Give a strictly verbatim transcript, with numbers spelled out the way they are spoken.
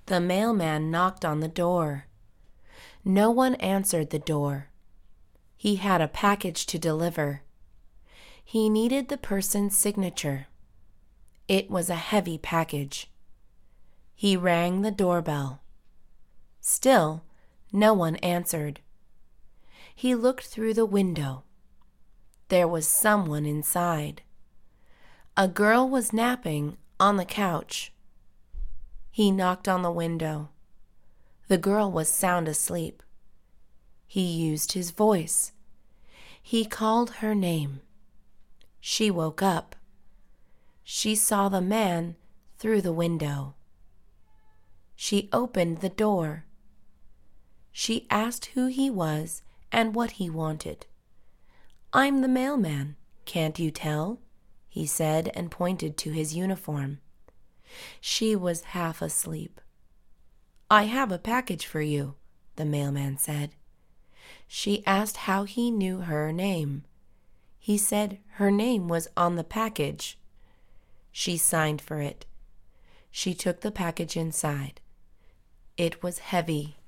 The mailman knocked on the door. No one answered the door. He had a package to deliver. He needed the person's signature. It was a heavy package. He rang the doorbell. Still, no one answered. He looked through the window. There was someone inside. A girl was napping on the couch. He knocked on the window. The girl was sound asleep. He used his voice. He called her name. She woke up. She saw the man through the window. She opened the door. She asked who he was and what he wanted. "I'm the mailman, can't you tell?" he said and pointed to his uniform. She was half asleep. "I have a package for you," the mailman said. She asked how he knew her name. He said her name was on the package. She signed for it. She took the package inside. It was heavy.